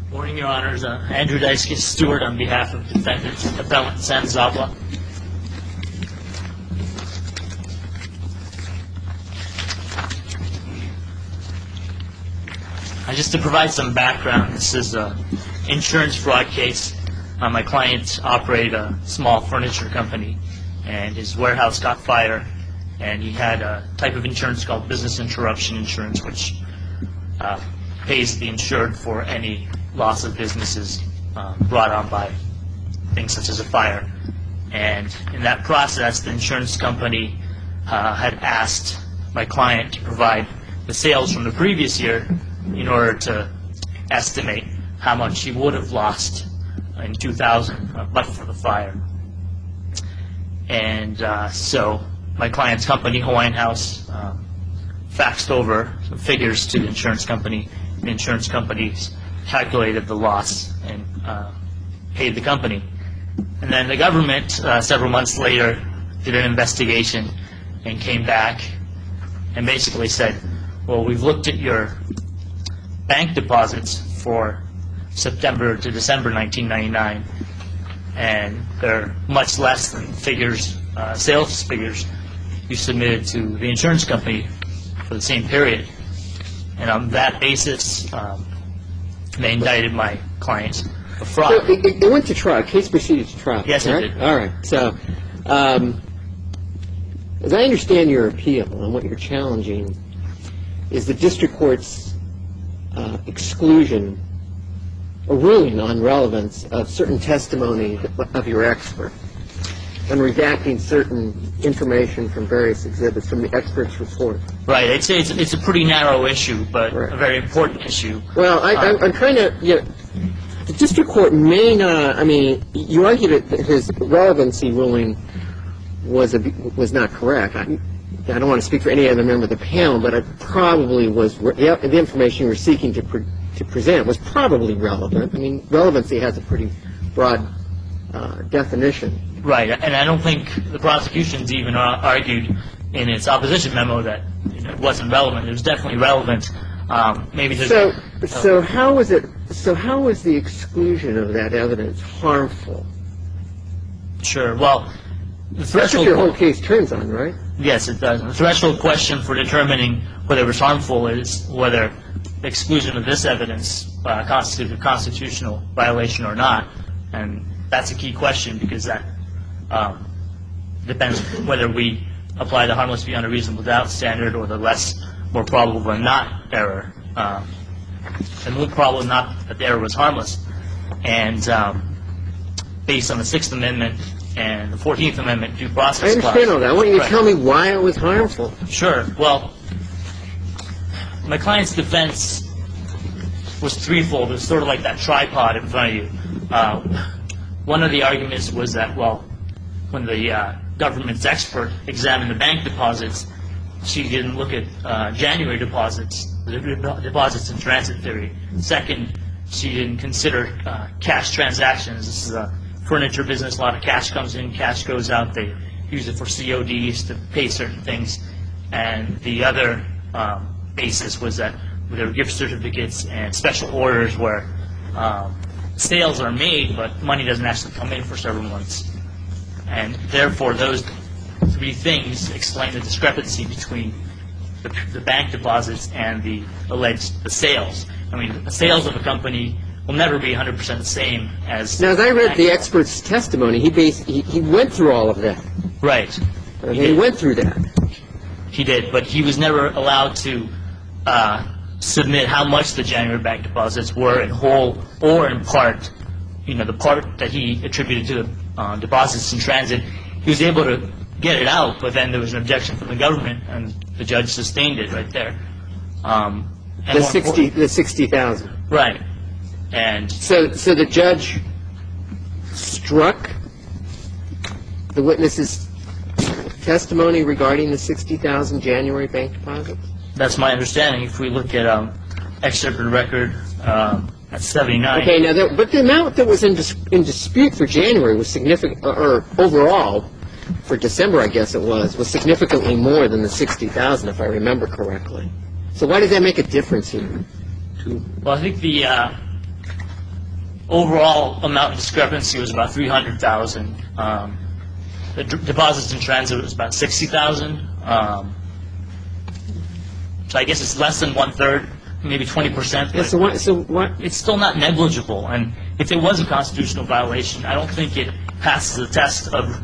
Morning, Your Honors. Andrew Daisuke Stewart on behalf of Defendant Appellant Sam Zabla. Just to provide some background, this is an insurance fraud case. My client operated a small furniture company, and his warehouse got fire, and he had a type of insurance called business interruption insurance, which pays the insured for any loss of businesses brought on by things such as a fire. And in that process, the insurance company had asked my client to provide the sales from the previous year in order to estimate how much he would have lost in 2000 but for the fire. And so my client's company, Hawaiian House, faxed over some figures to the insurance company. The insurance companies calculated the loss and paid the company. And then the government, several months later, did an investigation and came back and basically said, well, we've looked at your bank deposits for September to December 1999, and they're much less than figures, sales figures you submitted to the insurance company for the same period. And on that basis, they indicted my client of fraud. So it went to trial. Case proceeded to trial. Yes, right? it did. All right. So, as I understand your appeal and what you're challenging, is the district court's exclusion or ruling on relevance of certain testimony of your expert and redacting certain information from various exhibits from the expert's report. Right. I'd say it's a pretty narrow issue, but a very important issue. Well, I'm trying to, the district court may not, I mean, you argue that his relevancy ruling was not correct. I don't want to speak for any other member of the panel, but it probably was, the information you were seeking to present was probably relevant. I mean, relevancy has a pretty broad definition. Right, and I don't think the prosecution's even argued in its opposition memo that it wasn't relevant. It was definitely relevant. Maybe so how was it? So how was the exclusion of that evidence harmful? Sure. Well, the threshold. That's what your whole case turns on, right? Yes, it does. The threshold question for determining whether it was harmful is whether the exclusion of this evidence constitutes a constitutional violation or not, and that's a key question because that depends whether we apply the harmless beyond a reasonable doubt standard or the more probable than not error. And more probable not that the error was harmless. And based on the Sixth Amendment and the 14th Amendment due process clause. I understand all that. I want you to tell me why it was harmful. Sure. Well, my client's defense was threefold. It was sort of like that tripod in front of you. One of the arguments was that, well, when the government's expert examined the bank deposits, she didn't look at January deposits, the deposits in transit theory. Second, she didn't consider cash transactions. This is a furniture business. A lot of cash comes in, cash goes out. They use it for CODs to pay certain things. And the other basis was that there were gift certificates and special orders where sales are made, but money doesn't actually come in for several months. And therefore, those three things explain the discrepancy between the bank deposits and the alleged sales. I mean, the sales of a company will never be 100% the same as... Now, as I read the expert's testimony, he went through all of that. Right. He went through that. He did, but he was never allowed to submit how much the January bank deposits were in whole or in part. You know, the part that he attributed to the deposits in transit, he was able to get it out, but then there was an objection from the government, and the judge sustained it right there. The 60,000. Right. And so the judge struck the witness's testimony regarding the 60,000 January bank deposits? That's my understanding. If we look at excerpt of the record at 79. Okay, now, but the amount that was in dispute for January was significant, or overall, for December, I guess it was significantly more than the 60,000, if I remember correctly. So why does that make a difference here? Well, I think the overall amount of discrepancy was about $300,000. The deposits in transit was about $60,000. So I guess it's less than 1/3, maybe 20%. Yeah, so what? It's still not negligible, and if it was a constitutional violation, I don't think it passes the test of,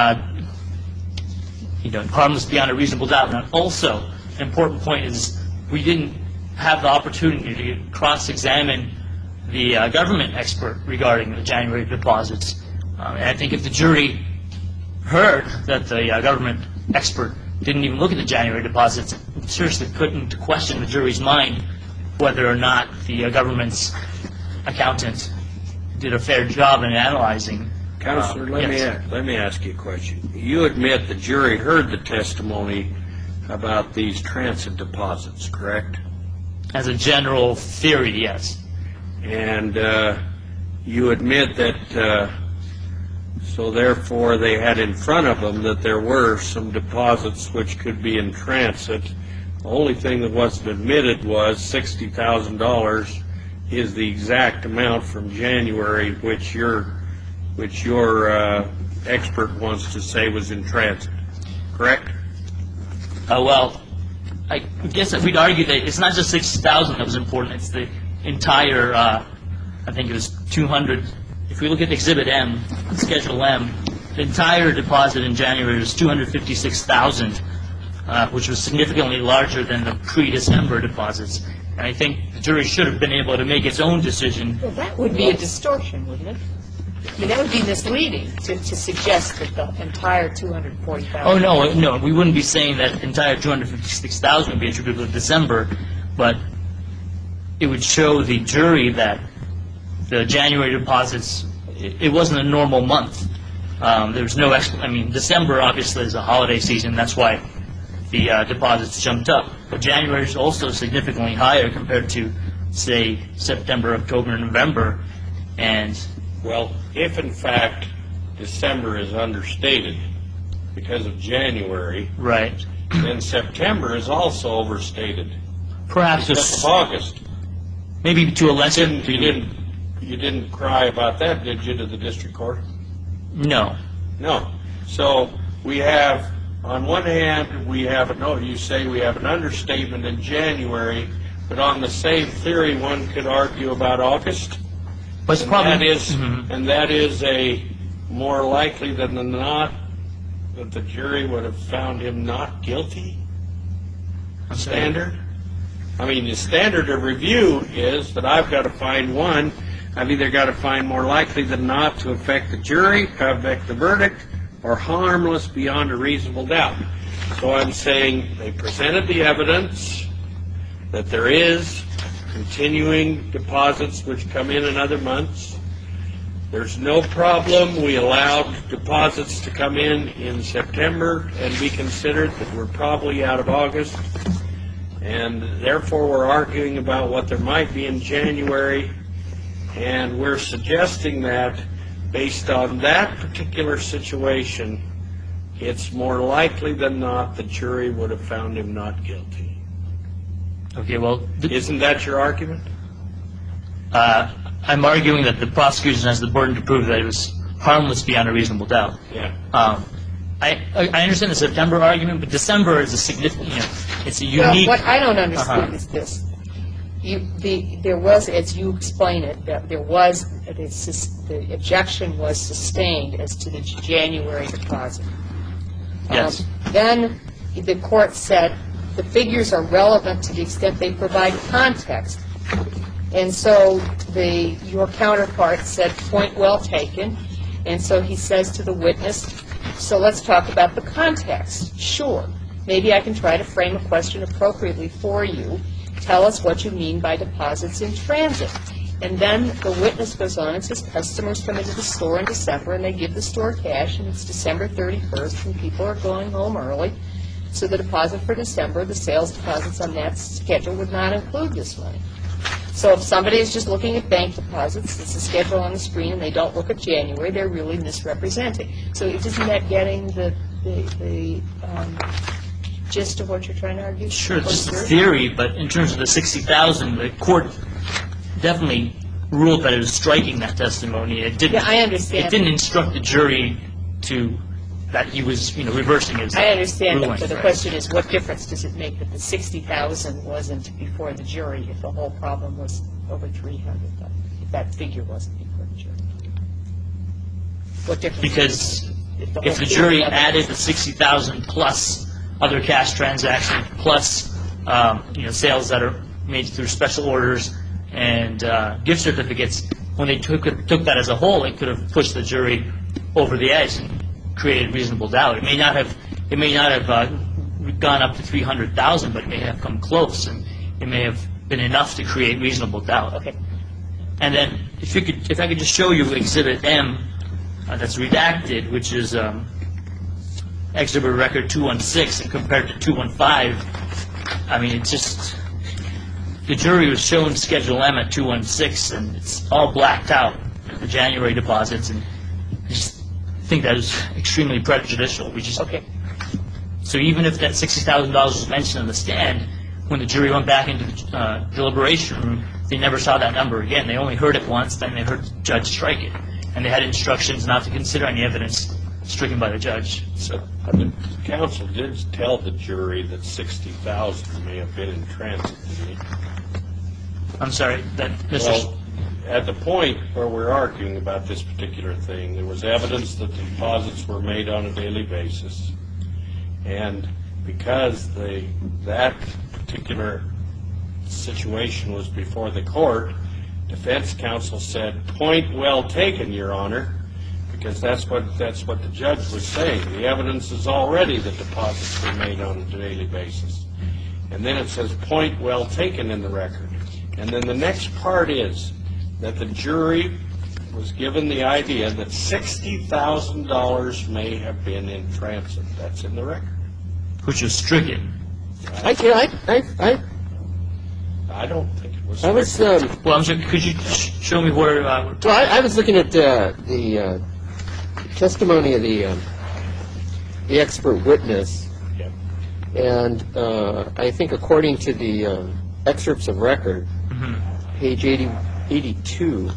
harmless beyond a reasonable doubt. And also, an important point is we didn't have the opportunity to cross-examine the government expert regarding the January deposits. And I think if the jury heard that the government expert didn't even look at the January deposits, it seriously couldn't question the jury's mind whether or not the government's accountant did a fair job in analyzing. Counselor, let me ask you a question. You admit the jury heard the testimony about these transit deposits, correct? As a general theory, yes. And you admit that, so therefore they had in front of them that there were some deposits which could be in transit. The only thing that wasn't admitted was $60,000 is the exact amount from January which your expert wants to say was in transit, correct? Well, I guess we'd argue that it's not just $60,000 that was important, it's the entire, I think it was 200, if we look at Exhibit M, Schedule M, the entire deposit in January was $256,000, which was significantly larger than the pre-December deposits. And I think the jury should have been able to make its own decision. Well, that would be a distortion, wouldn't it? I mean, that would be misleading to suggest that the entire $240,000. Oh, no, we wouldn't be saying that the entire $256,000 would be attributable to December, but it would show the jury that the January deposits, it wasn't a normal month. There was no, December obviously is a holiday season, that's why the deposits jumped up. But January is also significantly higher compared to, say, September, October, and November. And well, if in fact December is understated because of January, right, then September is also overstated. Perhaps because of August. Maybe to a lesser. You didn't cry about that, did you, to the district court? No. No. So we have, on one hand, you say we have an understatement in January, but on the same theory, one could argue about August. But and that is a more likely than not that the jury would have found him not guilty standard. I mean, the standard of review is that I've got to find one. I've either got to find more likely than not to affect the jury, affect the verdict, or harmless beyond a reasonable doubt. So I'm saying they presented the evidence that there is continuing deposits which come in other months. There's no problem. We allowed deposits to come in September and be considered that we're probably out of August. And therefore we're arguing about what there might be in January. And we're suggesting that based on that particular situation, it's more likely than not the jury would have found him not guilty. Okay, well... Isn't that your argument? I'm arguing that the prosecution has the burden to prove that it was harmless beyond a reasonable doubt. Yeah. I understand the September argument, but December is a significant, it's a unique... Well, what I don't understand is this. There was, as you explain it, there was, the objection was sustained as to the January deposit. Yes. Then the court said the figures are relevant to the extent they provide context. And so your counterpart said, point well taken. And so he says to the witness, so let's talk about the context. Sure. Maybe I can try to frame a question appropriately for you. Tell us what you mean by deposits in transit. And then the witness goes on and says customers come into the store in December and they give the store cash and it's December 31st and people are going home early. So the deposit for December, the sales deposits on that schedule would not include this money. So if somebody is just looking at bank deposits, it's a schedule on the screen and they don't look at January, they're really misrepresenting. So isn't that getting the gist of what you're trying to argue? Sure, it's a theory, but in terms of the $60,000, the court definitely ruled that it was striking that testimony. It didn't. Yeah, I understand. It didn't instruct the jury that he was, reversing his. I understand, ruling. but the question is, what difference does it make that the $60,000 wasn't before the jury if the whole problem was over $300,000? If that figure wasn't before the jury, what difference? Because whole if the thing jury was- added the $60,000 plus other cash transactions plus sales that are made through special orders and gift certificates, when they took that as a whole, it could have pushed the jury over the edge and created reasonable doubt. It may not have gone up to $300,000, but it may have come close, and it may have been enough to create reasonable doubt. Okay. And then, if I could just show you Exhibit M, that's redacted, which is Exhibit Record 216, and compared to 215, I mean, it's just the jury was shown Schedule M at 216, and it's all blacked out, the January deposits, and I just think that is extremely prejudicial. Okay. So even if that $60,000 was mentioned on the stand, when the jury went back into the deliberation room, they never saw that number again. They only heard it once, then they heard the judge strike it. And they had instructions not to consider any evidence stricken by the judge. So the counsel did tell the jury that $60,000 may have been in transit. Didn't he? I'm sorry, that Mr. Well, at the point where we're arguing about this particular thing, there was evidence that the deposits were made on a daily basis. And because that particular situation was before the court, defense counsel said, "Point well taken, Your Honor," because that's what the judge was saying. The evidence is already that deposits were made on a daily basis. And then it says, "Point well taken" in the record. And then the next part is that the jury was given the idea that $60,000 may have been in transit. That's in the record. Which was stricken. I don't think it was. was Well, I'm sorry, could you show me where... well, I was looking at the testimony of the expert witness, Yeah. and I think according to the excerpts of record, page 82,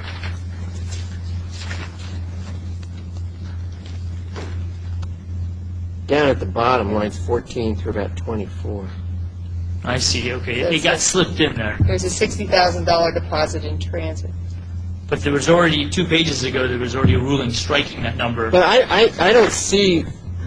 down at the bottom, lines 14 through about 24. I see, okay. It got slipped in there. There's a $60,000 deposit in transit. But there was already, 2 pages ago, there was already a ruling striking that number. But I don't see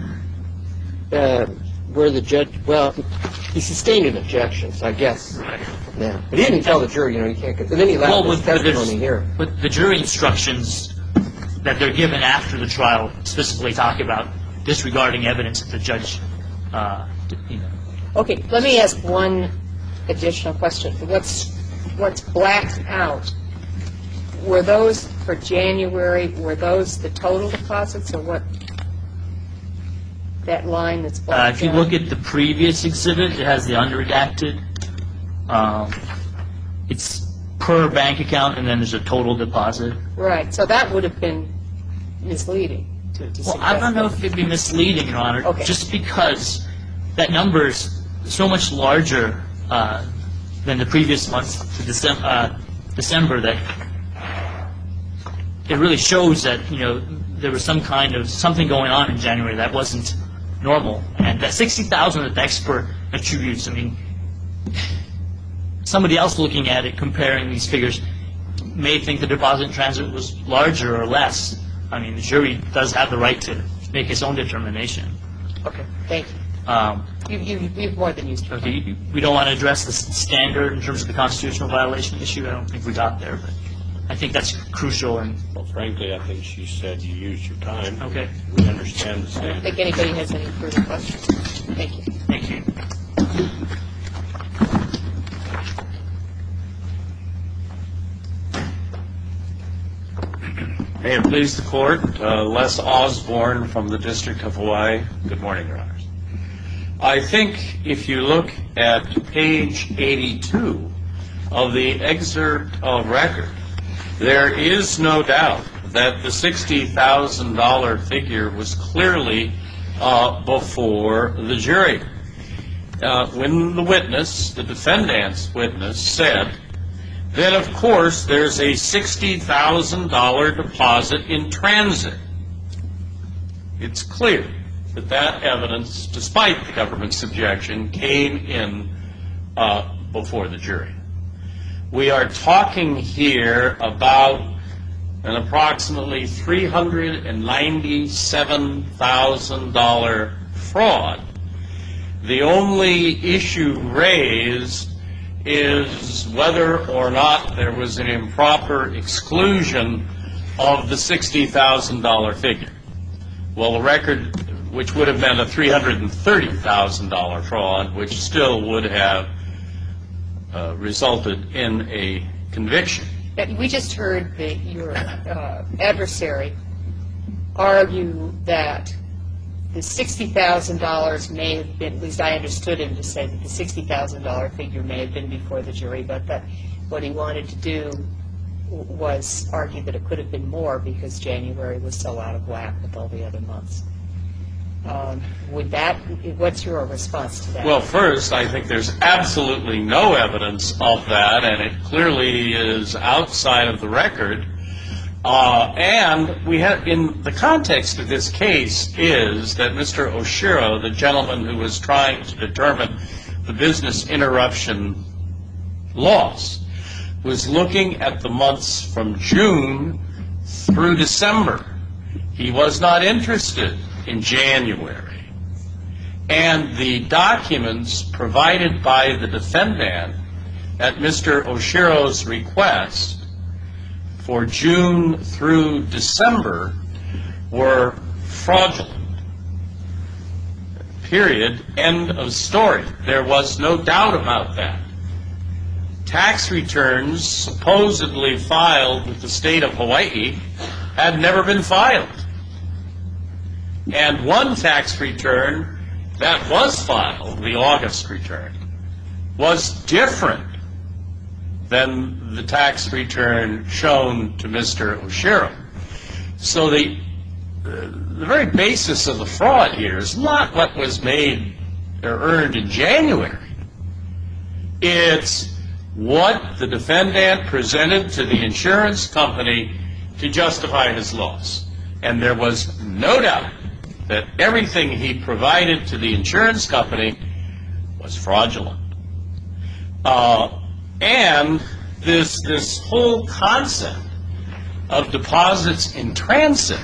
where the judge, well, he sustained an objection, so I guess. Yeah. But he didn't tell the jury, you can't get, and then he allowed his testimony here. But the jury instructions that they're given after the trial specifically talk about disregarding evidence that the judge, Okay, let me ask one additional question. What's blacked out? Were those for January, were those the total deposits, or what? That line that's blacked out? If you look at the previous exhibit, it has the unredacted. It's per bank account, and then there's a total deposit. Right, so that would have been misleading to Well, I don't know if it'd be misleading, Your Honor, Okay. just because that number is so much larger than the previous months to December that it really shows that, there was something going on in January that wasn't normal. And that $60,000 that the expert attributes, somebody else looking at it, comparing these figures, may think the deposit in transit was larger or less. The jury does have the right to make its own determination. Okay, thank you. You've more than used your time. Okay, we don't want to address the standard in terms of the constitutional violation issue. I don't think we got there, but I think that's crucial. And Well, frankly, I think she said you used your time. Okay. We understand the I standard. don't think anybody has any further questions. Thank you. thank you. May it please the court, Les Osborne from the District of Hawaii. Good morning, Your Honors. I think if you look at page 82 of the excerpt of record, there is no doubt that the $60,000 figure was clearly before the jury. When the defendant's witness, said then of course there's a $60,000 deposit in transit. It's clear that that evidence, despite the government's objection, came in before the jury. We are talking here about an approximately $397,000 fraud. The only issue raised is whether or not there was an improper exclusion of the $60,000 figure. Well, the record, which would have meant a $330,000 fraud, which still would have resulted in a conviction. We just heard your adversary argue that the $60,000 may have been, at least I understood him to say that the $60,000 figure may have been before the jury, but that what he wanted to do was argue that it could have been more because January was so out of whack with all the other months. What's your response to that? Well, first, I think there's absolutely no evidence of that, and it clearly is outside of the record. And we have, in the context of this case, is that Mr. Oshiro, the gentleman who was trying to determine the business interruption loss, was looking at the months from June through December. He was not interested in January. And the documents provided by the defendant at Mr. Oshiro's request for June through December were fraudulent. Period. End of story. There was no doubt about that. Tax returns supposedly filed with the state of Hawaii had never been filed. And one tax return that was filed, the August return, was different than the tax return shown to Mr. Oshiro. So the very basis of the fraud here is not what was made or earned in January. It's what the defendant presented to the insurance company to justify his loss. And there was no doubt that everything he provided to the insurance company was fraudulent. And this whole concept of deposits in transit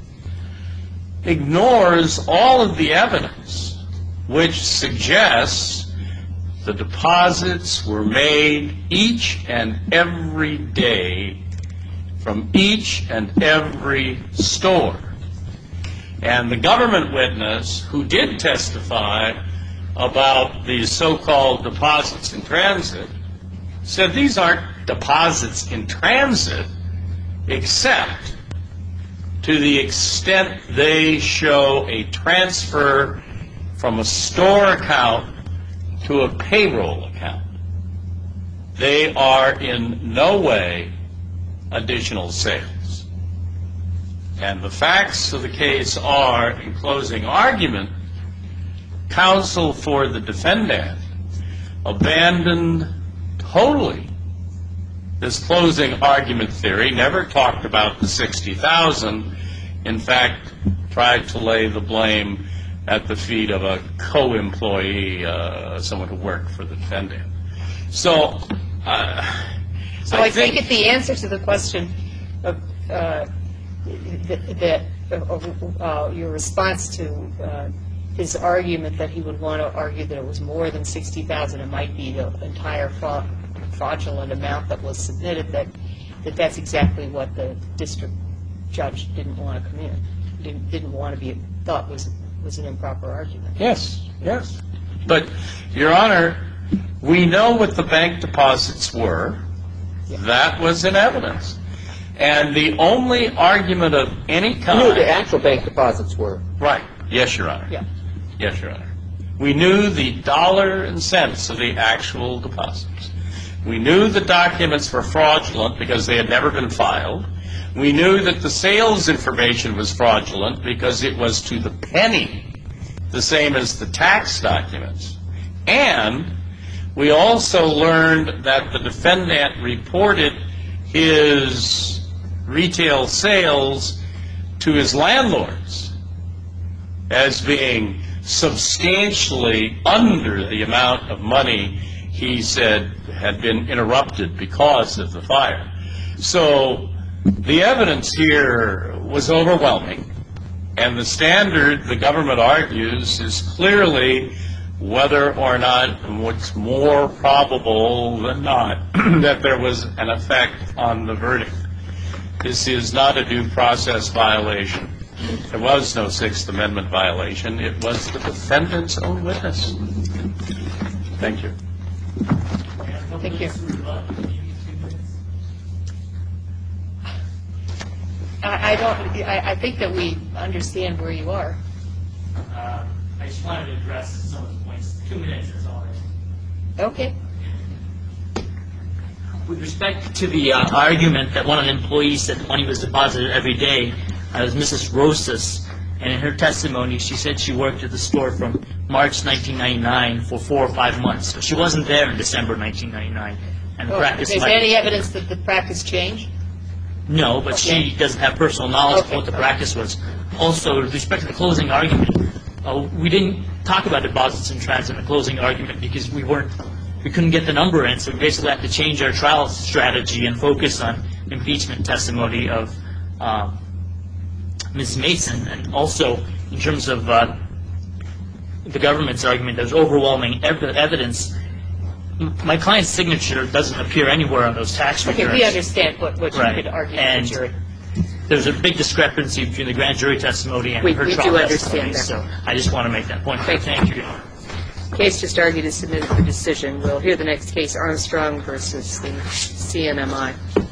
ignores all of the evidence which suggests the deposits were made each and every day from each and every store. And the government witness who did testify about these so-called deposits in transit said these aren't deposits in transit except to the extent they show a transfer from a store account to a payroll account. They are in no way additional sales. And the facts of the case are, in closing argument, counsel for the defendant abandoned totally this closing argument theory, never talked about the $60,000, in fact, tried to lay the blame at the feet of a co-employee, someone who worked for the defendant. So I take it the answer to the question of your response to his argument that he would want to argue that it was more than $60,000, it might be the entire fraudulent amount that was submitted, that's exactly what the district judge didn't want to come in, didn't want to be thought was an improper argument. Yes, yes. But, Your Honor, we know what the bank deposits were. Yeah. That was in evidence. And the only argument of any kind... You knew the actual bank deposits were. Right. Yes, Your Honor. Yeah. Yes, Your Honor. We knew the dollar and cents of the actual deposits. We knew the documents were fraudulent because they had never been filed. We knew that the sales information was fraudulent because it was to the penny the same as the tax documents. And We also learned that the defendant reported his retail sales to his landlords as being substantially under the amount of money he said had been interrupted because of the fire. So the evidence here was overwhelming, and the standard, the government argues, is clearly whether or not what's more probable than not that there was an effect on the verdict. This is not a due process violation. There was no Sixth Amendment violation. It was the defendant's own witness. Thank you. Thank you. I think that we understand where you are. I just wanted to address some of the points. 2 minutes is all right. Okay. With respect to the argument that one of the employees said money was deposited every day, was Mrs. Rosas, and in her testimony, she said she worked at the store from March 1999 for 4 or 5 months. So she wasn't there in December 1999. And the practice Is there any evidence that the practice changed? No, but Okay. she doesn't have personal knowledge of Okay. what the practice was. Also, with respect to the closing argument, we didn't talk about deposits in transit in the closing argument because we couldn't get the number in, so we basically had to change our trial strategy and focus on impeachment testimony of Ms. Mason. And also, in terms of the government's argument, there's overwhelming evidence. My client's signature doesn't appear anywhere on those tax returns. Okay, we understand what you Right. could argue to And the jury. there's a big discrepancy between the grand jury testimony and We her do trial understand testimony. that. So I just want to make that point. Thank you. Thank you. Your Honor. Case just argued is submitted for decision. We'll hear the next case, Armstrong versus the CNMI.